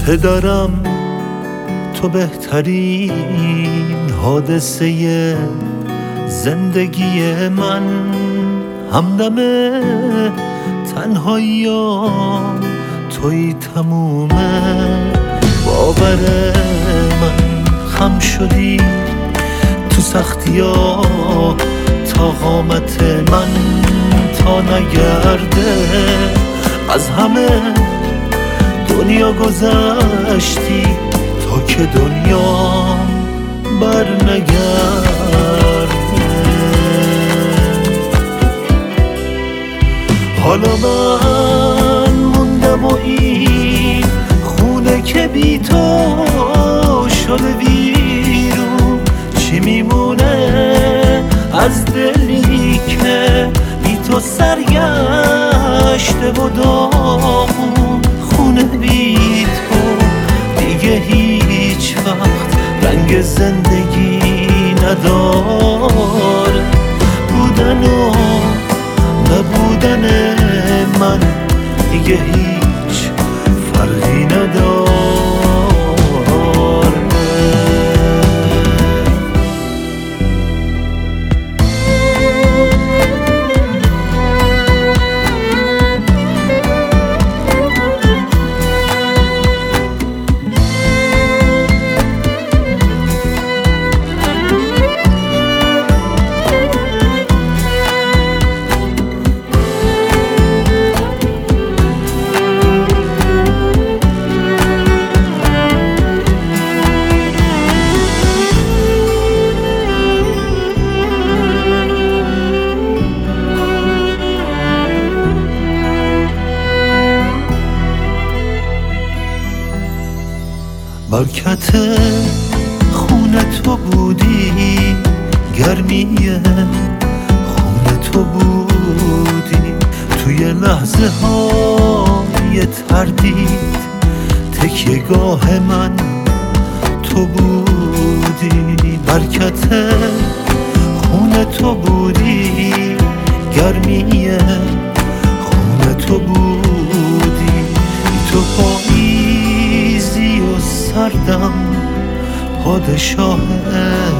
دارم تو بهترین حادثه زندگی من، همدم تنهایی توی تمومه. باور من خم شدی تو سختی ها تا قامت من تا نگرده. از همه دنیا گذشتی تا که دنیا بر نگرده. حالا من موندم و این خونه که بی تو شده ویرون، چی میمونه از دلی که بی تو سرگشته و داغون؟ خونه بی تو دیگه هیچ وقت رنگ زندگی نداره. بودن و نبودن من دیگه هیچ فرقی نداره. برکت خونه تو بودی، گرمی خونه تو بودی، توی لحظه های تردید تکیه گاه من تو بودی. برکت خونه تو بودی، گرمی خونه تو بودی، تو پاییزی و سردم، پادشاه